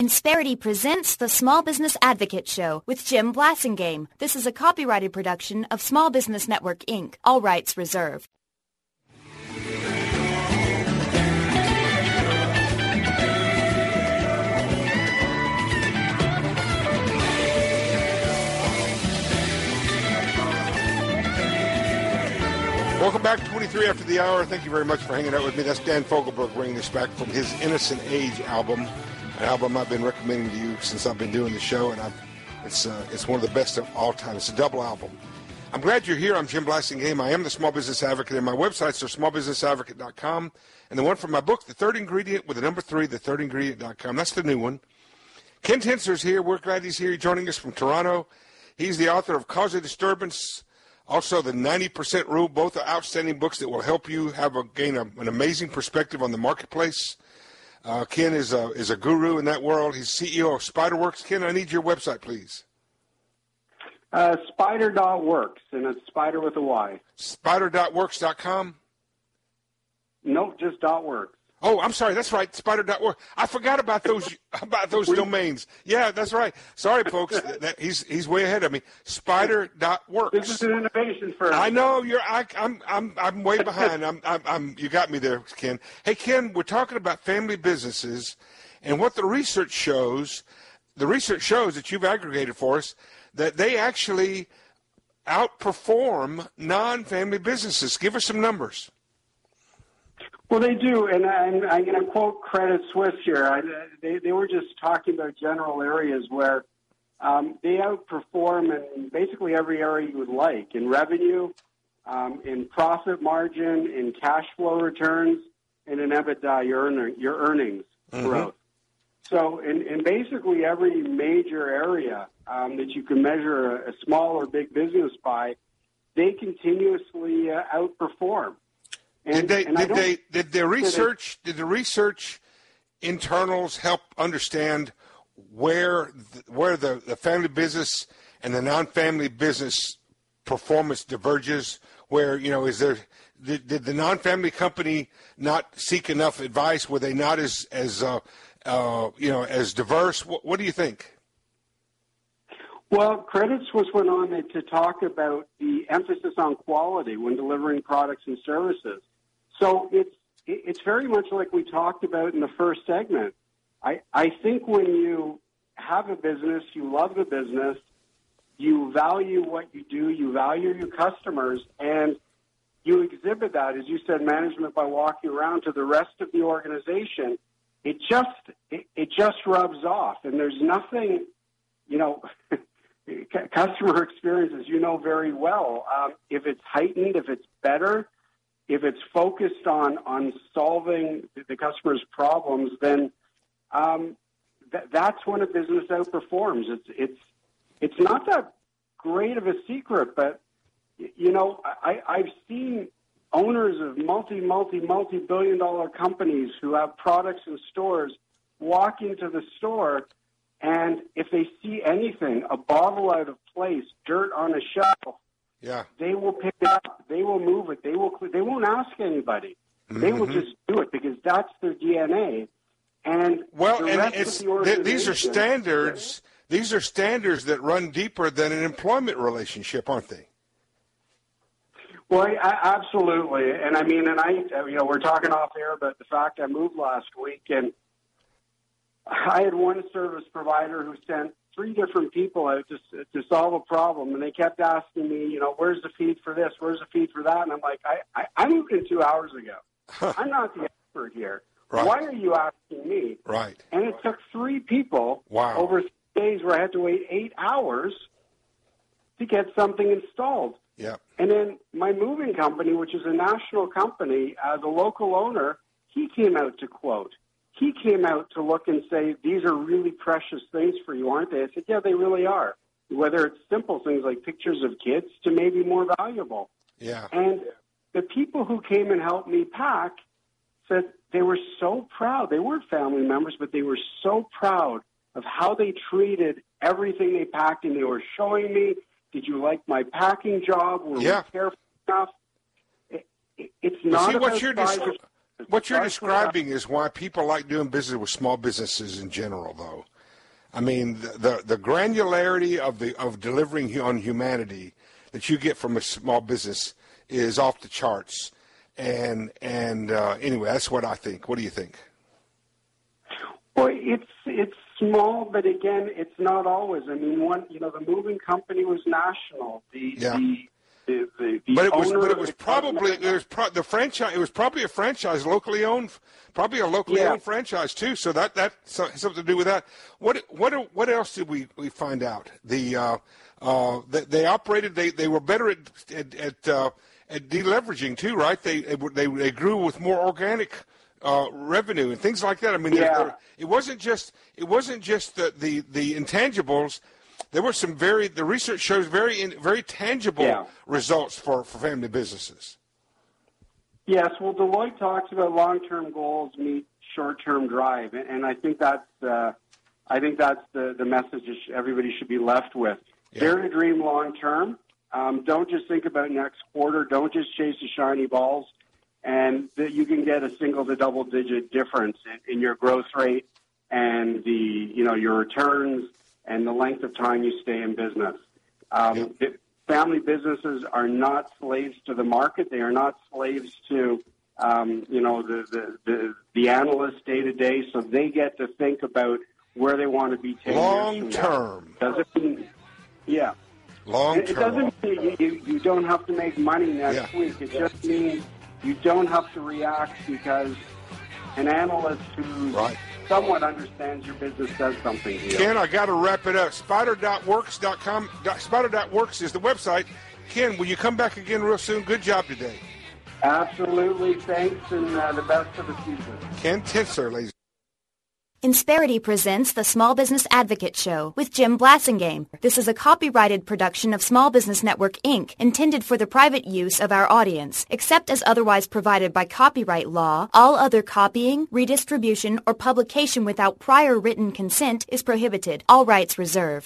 Insperity presents the Small Business Advocate Show with Jim Blasingame. This is a copyrighted production of Small Business Network, Inc., all rights reserved. Welcome back to 23 After the Hour. Thank you very much for hanging out with me. That's Dan Fogelberg bringing this back from his Innocent Age album, an album I've been recommending to you since I've been doing the show, and it's one of the best of all time. It's a double album. I'm glad you're here. I'm Jim Blasingame. I am the Small Business Advocate, and my websites are smallbusinessadvocate.com, and the one from my book, The Third Ingredient, with the number 3, thethirdingredient.com. That's the new one. Ken Tencer's here. We're glad he's here. He's joining us from Toronto. He's the author of Cause a Disturbance, also the 90% Rule. Both are outstanding books that will help you gain an amazing perspective on the marketplace. Ken is a guru in that world. He's CEO of Spiderworks. Ken, I need your website, please. Spider.works, and it's spider with a Y. Spider.works.com? Nope, just .works. Oh, I'm sorry. That's right. Spider.works. I forgot about those domains. Yeah, that's right. Sorry, folks. He's way ahead of me. Spider.works. This is an innovation firm. I know I'm way behind. You got me there, Ken. Hey, Ken, we're talking about family businesses, and what the research shows that you've aggregated for us, that they actually outperform non-family businesses. Give us some numbers. Well, they do, and I'm going to quote Credit Suisse here. They were just talking about general areas where they outperform in basically every area you would like, in revenue, in profit margin, in cash flow returns, and in EBITDA, your earnings growth. So in basically every major area that you can measure a small or big business by, they continuously outperform. Did the research internals help understand where the family business and the non-family business performance diverges? Where, did the non-family company not seek enough advice? Were they not as diverse? What do you think? Well, Credit Suisse went on to talk about the emphasis on quality when delivering products and services. So it's very much like we talked about in the first segment. I think when you have a business, you love the business, you value what you do, you value your customers, and you exhibit that, as you said, management by walking around to the rest of the organization. It just rubs off, and there's nothing, customer experience, as you know very well. If it's heightened, if it's better, if it's focused on solving the customer's problems, then that's when a business outperforms. It's not that great of a secret, but I've seen owners of multi-billion-dollar companies who have products in stores walk into the store, and if they see anything, a bottle out of place, dirt on a shelf, they will pick it up. They will move it. They won't ask anybody. They will just do it because that's their DNA. And these are standards. These are standards that run deeper than an employment relationship, aren't they? Well, absolutely. And we're talking off air about the fact I moved last week, and I had one service provider who sent 3 different people out to solve a problem, and they kept asking me, where's the feed for this, where's the feed for that? And I'm like, I moved in 2 hours ago. I'm not the expert here. Right. Why are you asking me? Right. And it took 3 people over 3 days where I had to wait 8 hours to get something installed. Yeah. And then my moving company, which is a national company, as a local owner, he came out to quote. He came out to look and say, these are really precious things for you, aren't they? I said, yeah, they really are. Whether it's simple things like pictures of kids to maybe more valuable. Yeah. And the people who came and helped me pack said they were so proud. They weren't family members, but they were so proud of how they treated everything they packed, and they were showing me, did you like my packing job? Were we careful enough? It's not about what you're describing is why people like doing business with small businesses in general, though. I mean, the granularity of delivering on humanity that you get from a small business is off the charts. And anyway, that's what I think. What do you think? Well, it's small, but again, it's not always. I mean, the moving company was national. But it was probably a franchise locally owned, probably a locally owned franchise too. So that something to do with that. What else did we find out? They operated. They were better at deleveraging too, right? They grew with more organic revenue and things like that. I mean, it wasn't just the intangibles. There were some the research shows very tangible results for family businesses. Yes, well, Deloitte talks about long-term goals meet short-term drive, and I think that's the message everybody should be left with. Yeah. Dare to dream long-term. Don't just think about next quarter. Don't just chase the shiny balls, and that you can get a single to double-digit difference in your growth rate and your returns and the length of time you stay in business. Family businesses are not slaves to the market. They are not slaves to, the analysts day to day. So they get to think about where they want to be 10 long term. Doesn't mean, long term. It doesn't mean you don't have to make money next week. It just means you don't have to react because an analyst who somewhat understands your business does something to you. Ken, I got to wrap it up. Spider.works.com. Spider.works is the website. Ken, will you come back again real soon? Good job today. Absolutely. Thanks, and the best for the season. Ken Tinser, ladies. Insperity presents the Small Business Advocate Show with Jim Blasingame. This is a copyrighted production of Small Business Network, Inc., intended for the private use of our audience. Except as otherwise provided by copyright law, all other copying, redistribution, or publication without prior written consent is prohibited. All rights reserved.